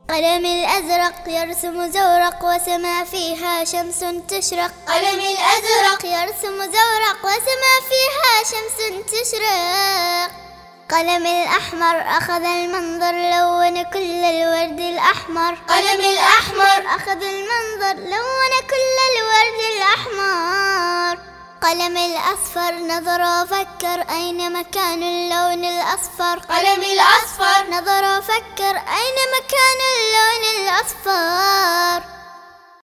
قلم الأزرق يرسم زورق وسما فيها شمس تشرق. قلم الأزرق يرسم زورق وسما فيها شمس تشرق. قلم الأحمر أخذ المنظر لون كل الورد الأحمر. قلم الأحمر أخذ المنظر لون كل الورد الأحمر. قلم الأصفر نظر وفكر أين مكان اللون الأصفر. قلم الأصفر نظر وفكر أين مكان اللون الأصفر.